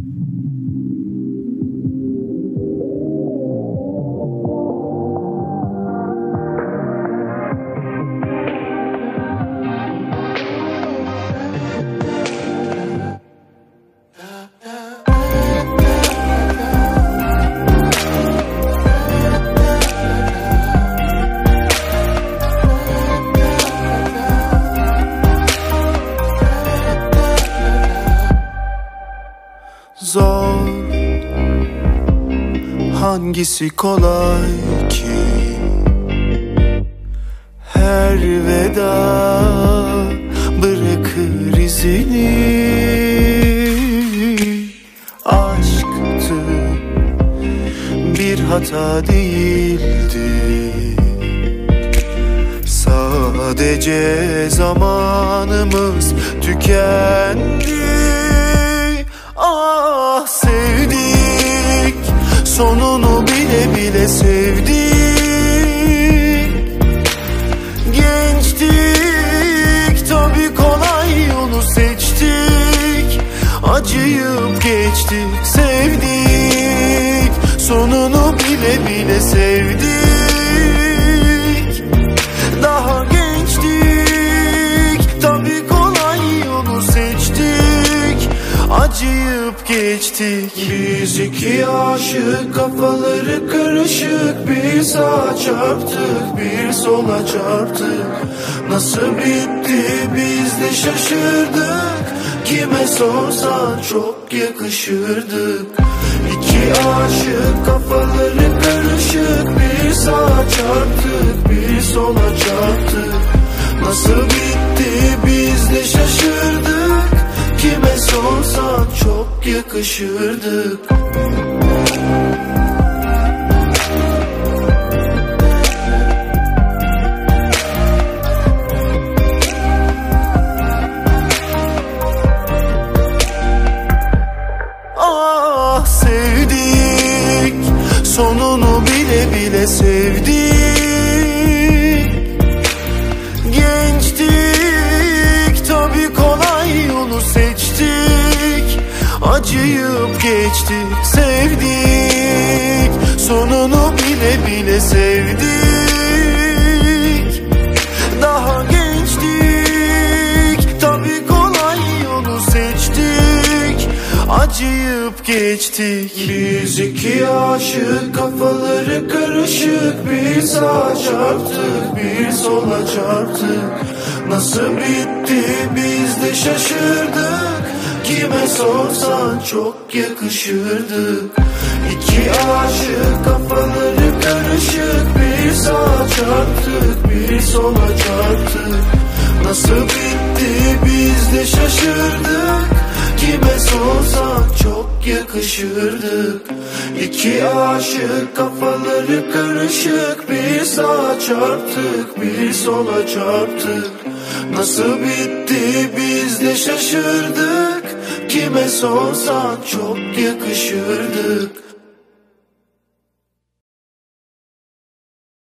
Zor, hangisi kolay ki? Her veda bırakır izini. Aşktı, bir hata değildi. Sadece zamanımız tükendi. Ah, sevdik, sonunu bile bile sevdik. Gençtik, tabii kolay yolu seçtik. Acıyıp geçtik, sevdik, sonunu bile bile sevdik. Daha gençtik, tabii kolay yolu seçtik. Acıyıp geçtik. Biz iki aşık, kafaları karışık. Bir sağa çarptık, bir sola çarptık. Nasıl bitti biz de şaşırdık. Kime sorsan çok yakışırdık. İki aşık, kafaları karışık. Bir sağa çarptık, bir sola çarptık. Nasıl bitti biz de şaşırdık. Kime sorsan çok yakışırdık. Ah, sevdik, sonunu bile bile sevdik. Gençtik, tabii kolay yolu seçtik. Acıyıp geçtik, sevdik, sonunu bile bile sevdik. Daha gençtik, tabii kolay yolu seçtik. Acıyıp geçtik. Biz iki aşık, kafaları karışık. Bir sağa çarptık, bir sola çarptık. Nasıl bitti biz de şaşırdık. Kime sorsan çok yakışırdık. İki aşık, kafaları karışık. Bir sağa çarptık, bir sola çarptık. Nasıl bitti biz de şaşırdık. Kime sorsan çok yakışırdık. İki aşık, kafaları karışık. Bir sağa çarptık, bir sola çarptık. Nasıl bitti biz de şaşırdık. Kime sorsan çok yakışırdık.